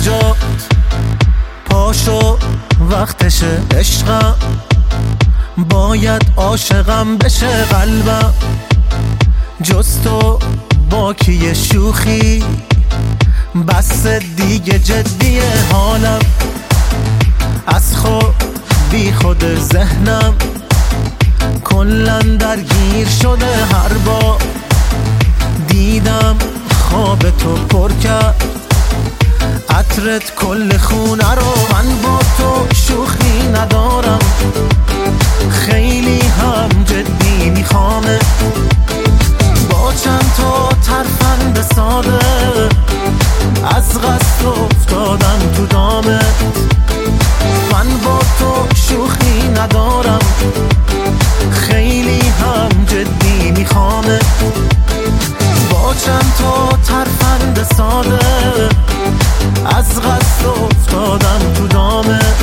جا پاشو وقتشه عشقم، باید عاشقم بشه قلبم. جز تو با کی شوخی، بس دیگه جدیه حالم. از خود بی خود ذهنم کلن درگیر شده، هر بار دیدم خواب تو پر کرد عطرت کل خونه رو. من با تو شوخی ندارم، خیلی هم جدی میخوامه. با چند تا ترفند ساده از قصد افتادم تو دامت. من با تو شوخی ندارم، خیلی هم جدی میخوامه. با چند تا ترفند ساده از قصد افتادم تو دامت.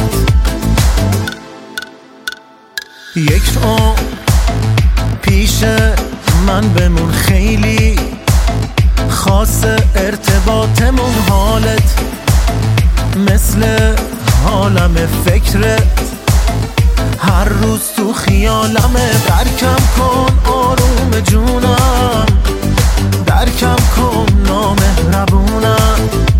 یک عمر پیش من بمون، خیلی خاص ارتباطمون. حالت مثل عالم فکرت، هر روز تو خیالمه. درکم کن آروم جونم، درکم کن نامهربونم.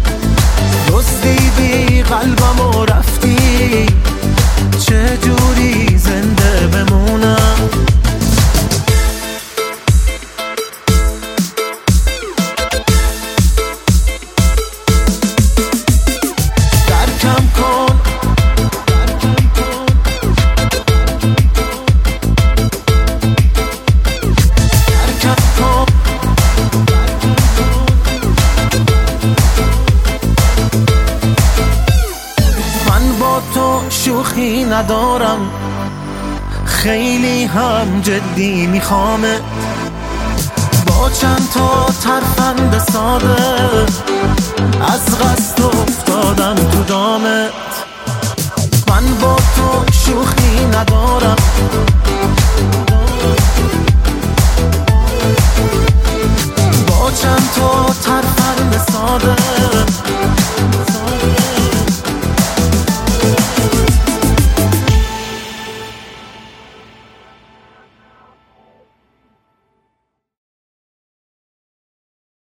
دزدیدی قلبم و رفتی، چه جوری زنده بمونم. درکم کن شوخی ندارم، خیلی هم جدی میخوامه. با چند تا ترفند ساده از قصد افتادم تو دامت. من با تو